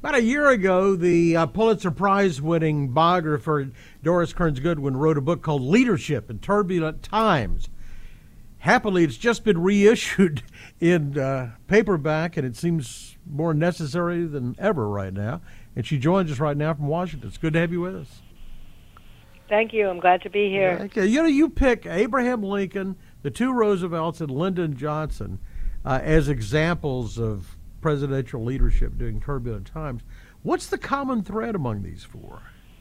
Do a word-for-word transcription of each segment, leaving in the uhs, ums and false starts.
About a year ago, the uh, Pulitzer Prize-winning biographer Doris Kearns Goodwin wrote a book called Leadership in Turbulent Times. Happily, it's just been reissued in uh, paperback, and it seems more necessary than ever right now. And she joins us right now from Washington. It's good to have you with us. Thank you. I'm glad to be here. Okay. You know, you pick Abraham Lincoln, the two Roosevelts, and Lyndon Johnson uh, as examples of presidential leadership during turbulent times. What's the common thread among these four?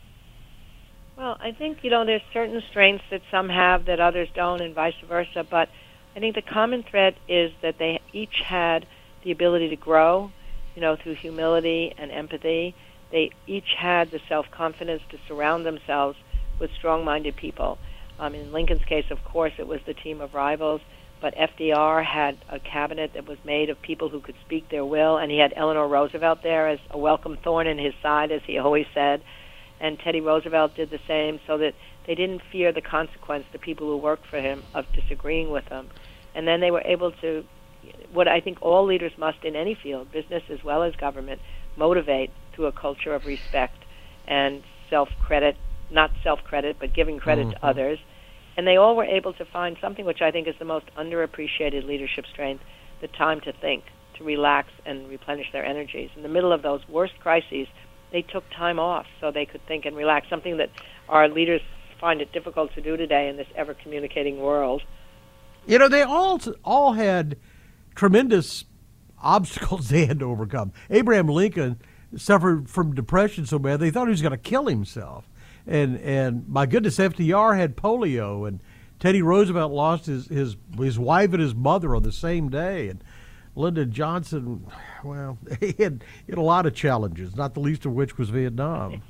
Well, I think, you know, there's certain strengths that some have that others don't and vice versa, but I think the common thread is that they each had the ability to grow, you know, through humility and empathy. They each had the self-confidence to surround themselves with strong-minded people. Um, in Lincoln's case, of course, it was the team of rivals, but F D R had a cabinet that was made of people who could speak their will, and he had Eleanor Roosevelt there as a welcome thorn in his side, as he always said. And Teddy Roosevelt did the same, so that they didn't fear the consequence, the people who worked for him, of disagreeing with him. And then they were able to, what I think all leaders must in any field, business as well as government, motivate through a culture of respect and self-credit, not self-credit, but giving credit mm-hmm. to others. And they all were able to find something which I think is the most underappreciated leadership strength, the time to think, to relax and replenish their energies. In the middle of those worst crises, they took time off so they could think and relax, something that our leaders find it difficult to do today in this ever-communicating world. You know, they all all had tremendous obstacles they had to overcome. Abraham Lincoln suffered from depression so bad they thought he was going to kill himself. And and my goodness, F D R had polio, and Teddy Roosevelt lost his, his, his wife and his mother on the same day. And Lyndon Johnson, well, he had, he had a lot of challenges, not the least of which was Vietnam.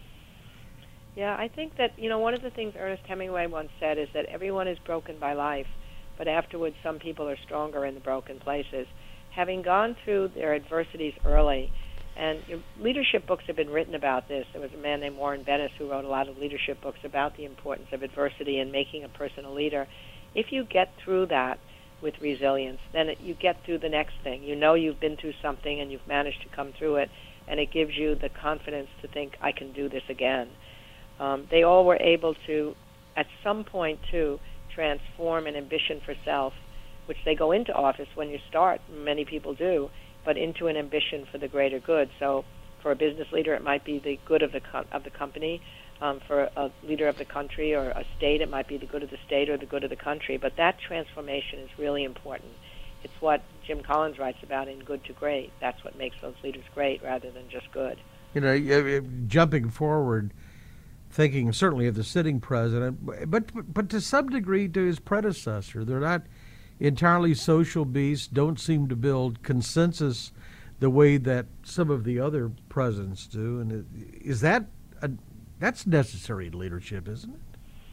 Yeah, I think that, you know, one of the things Ernest Hemingway once said is that everyone is broken by life, but afterwards some people are stronger in the broken places. Having gone through their adversities early, and leadership books have been written about this. There was a man named Warren Bennis who wrote a lot of leadership books about the importance of adversity and making a person a leader. If you get through that with resilience, then it, you get through the next thing. You know you've been through something and you've managed to come through it, and it gives you the confidence to think, I can do this again. Um, they all were able to, at some point, too, transform an ambition for self, which they go into office when you start, many people do, but into an ambition for the greater good. So for a business leader, it might be the good of the co- of the company. Um, for a leader of the country or a state, it might be the good of the state or the good of the country. But that transformation is really important. It's what Jim Collins writes about in Good to Great. That's what makes those leaders great rather than just good. You know, jumping forward, thinking certainly of the sitting president, but but to some degree to his predecessor. They're not entirely social beasts, don't seem to build consensus the way that some of the other presidents do. And is that a, that's necessary leadership, isn't it?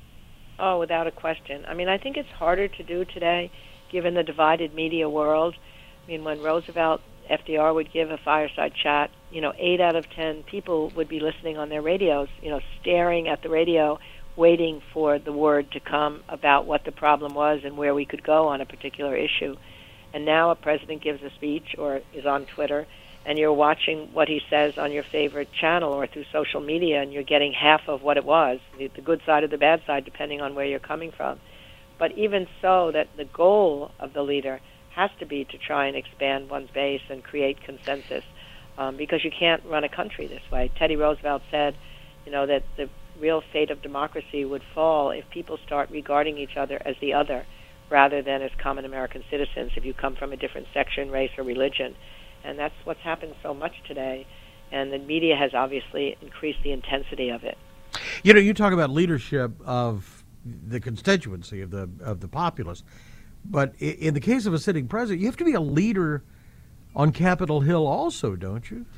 Oh, without a question. I mean, I think it's harder to do today, given the divided media world. I mean, when Roosevelt, F D R would give a fireside chat, you know, eight out of ten people would be listening on their radios, you know, staring at the radio, waiting for the word to come about what the problem was and where we could go on a particular issue. And now a president gives a speech or is on Twitter, and you're watching what he says on your favorite channel or through social media, and you're getting half of what it was, the, the good side or the bad side, depending on where you're coming from. But even so, that the goal of the leader has to be to try and expand one's base and create consensus, um, because you can't run a country this way. Teddy Roosevelt said, you know, that the real fate of democracy would fall if people start regarding each other as the other rather than as common American citizens if you come from a different section, race, or religion. And that's what's happened so much today, and the media has obviously increased the intensity of it. You know, you talk about leadership of the constituency, of the of the populace, but in the case of a sitting president, you have to be a leader on Capitol Hill also, don't you?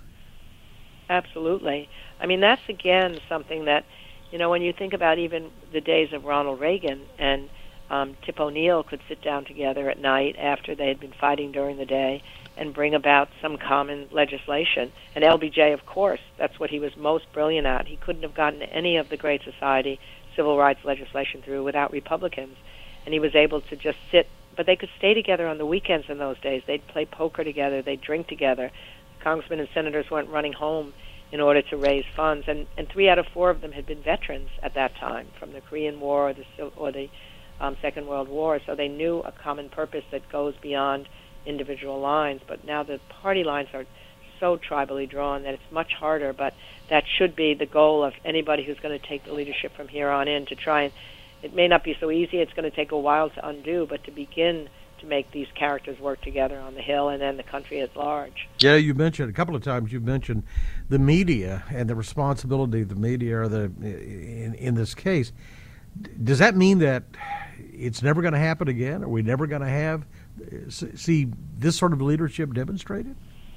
Absolutely. I mean, that's, again, something that, you know, when you think about even the days of Ronald Reagan and um, Tip O'Neill could sit down together at night after they had been fighting during the day and bring about some common legislation. And L B J, of course, that's what he was most brilliant at. He couldn't have gotten any of the Great Society civil rights legislation through without Republicans. And he was able to just sit, but they could stay together on the weekends in those days. They'd play poker together, they'd drink together. congressmen and senators weren't running home in order to raise funds, and, and three out of four of them had been veterans at that time from the Korean War or the, or the um, Second World War, so they knew a common purpose that goes beyond individual lines. But now the party lines are so tribally drawn that it's much harder, but that should be the goal of anybody who's going to take the leadership from here on in, to try and, it may not be so easy, it's going to take a while to undo, but to begin to make these characters work together on the Hill and then the country at large. Yeah, you mentioned a couple of times, you mentioned the media and the responsibility of the media, or the in, in this case. Does that mean that it's never going to happen again? Are we never going to have see this sort of leadership demonstrated?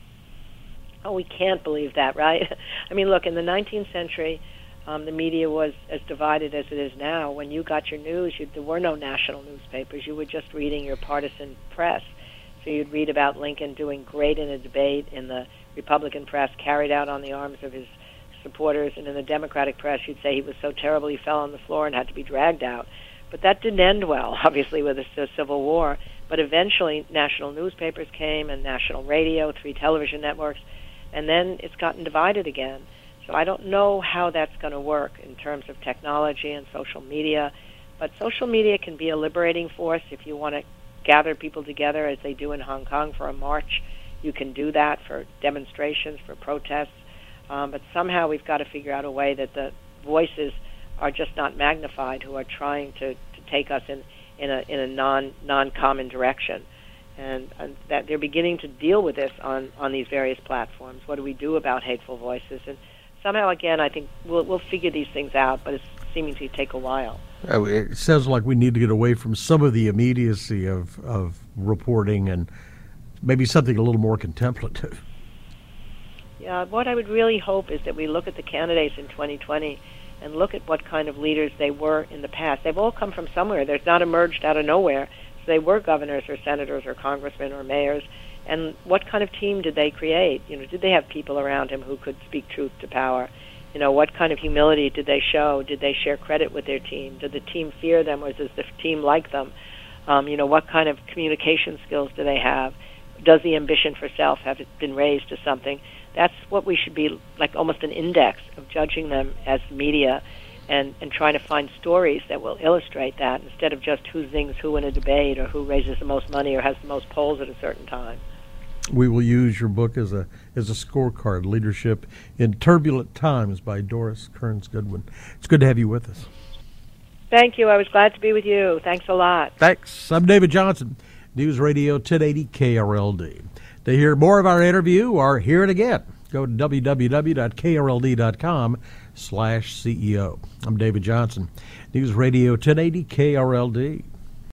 Oh, we can't believe that, right? I mean, look, in the nineteenth century, um, the media was as divided as it is now. When you got your news, you, there were no national newspapers. You were just reading your partisan press. So you'd read about Lincoln doing great in a debate in the Republican press, carried out on the arms of his supporters, and in the Democratic press, you'd say he was so terrible he fell on the floor and had to be dragged out. But that didn't end well, obviously, with the, the Civil War. But eventually, national newspapers came and national radio, three television networks, and then it's gotten divided again. So I don't know how that's going to work in terms of technology and social media, but social media can be a liberating force if you want to gather people together, as they do in Hong Kong for a march. You can do that for demonstrations, for protests, um, but somehow we've got to figure out a way that the voices are just not magnified, who are trying to, to take us in, in a in a non non-common direction. And, and that they're beginning to deal with this on, on these various platforms. What do we do about hateful voices? And somehow, again, I think we'll we'll figure these things out, but it's seeming to take a while. It sounds like we need to get away from some of the immediacy of, of reporting and maybe something a little more contemplative. Yeah, what I would really hope is that we look at the candidates in twenty twenty and look at what kind of leaders they were in the past. They've all come from somewhere. They're not emerged out of nowhere. So they were governors or senators or congressmen or mayors. And what kind of team did they create? You know, did they have people around him who could speak truth to power? You know, what kind of humility did they show? Did they share credit with their team? Did the team fear them, or does the team like them? Um, you know, what kind of communication skills do they have? Does the ambition for self have been raised to something? That's what we should be, like almost an index of judging them as media, and, and trying to find stories that will illustrate that, instead of just who zings who in a debate, or who raises the most money or has the most polls at a certain time. We will use your book as a as a scorecard, Leadership in Turbulent Times by Doris Kearns Goodwin. It's good to have you with us. Thank you. I was glad to be with you. Thanks a lot. Thanks. I'm David Johnson, News Radio ten eighty K R L D. To hear more of our interview or hear it again, go to w w w dot k r l d dot com slash C E O. I'm David Johnson, News Radio ten eighty K R L D.